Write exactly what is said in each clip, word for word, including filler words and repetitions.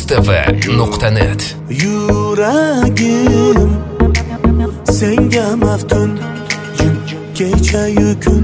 mustava nuqta net. Yuragim senga maftun, kecha-yu kun.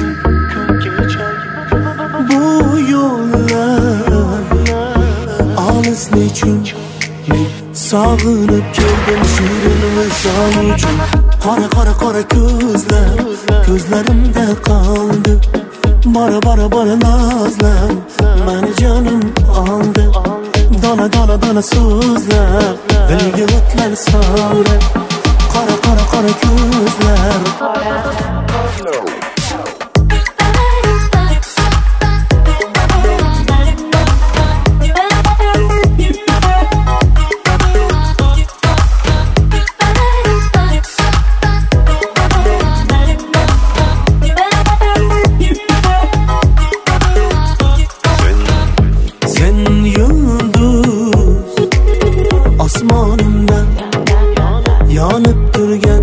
Bu yo'llar olis nechun, sog'inib keldim shirin misol uchun. Qora qora qora ko'zlar ko'zlarimda qoldi. Bora bora bora nazlar meni jonim oldi. Dona dona dona so'zlar dilga o'tlar soldi. Qora qora qora ko'zlar osmonimda yonib turgan.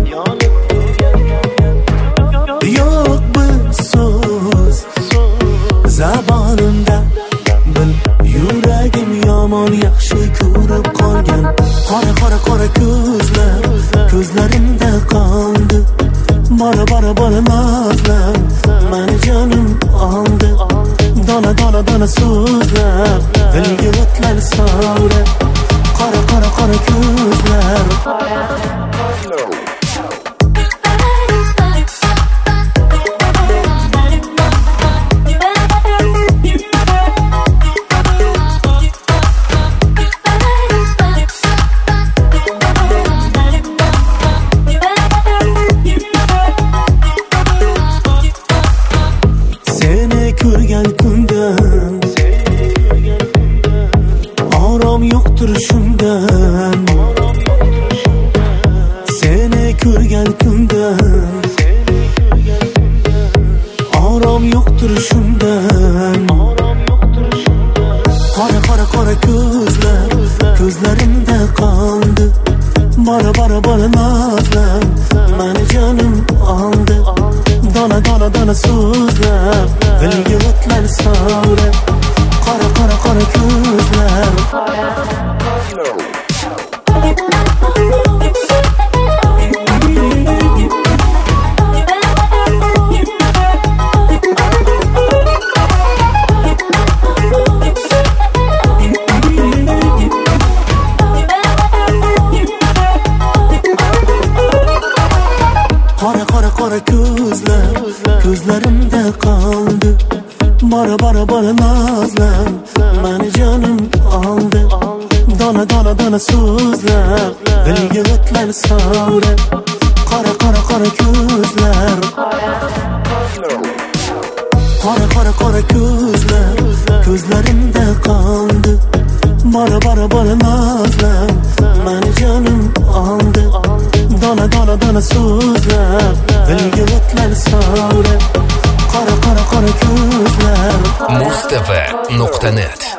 Yo'q bir so'z zabonimda, bil yuragim yomon yaxshi ko'rib qolgan. Qora qora qora ko'zlar ko'zlarimda qoldi. Bora bora bora nazlar meni jonim oldi. Dona dona dona so'zlar dilga o'tlar soldi. Qora qora qora ko'zlar seni ko'rgan kundan orom yo'qdir shundan. Seni ko'rgan kundan orom yo'qdir shundan. Qora qora qora ko'zlar ko'zlarimda qoldi. Bora bora bora nazlar meni jonim oldi. Dona dona dona so'zlar dilga o'tlar soldi. Qora qora qora ko'zlar qora qora qora ko'zlar ko'zlarimda qoldi. Bora bora bora nazlar meni jonim oldi. Dona dona dona so'zlar dilga o'tlar soldi. Qora qora qora ko'zlar qora qora qora ko'zlar ko'zlarimda qoldi. Bora bora bora nazlar meni jonim oldi. Dona dona dona so'zlar dilga o'tlar soldi. Qora qora qora ko'zlar mustava nuqta net.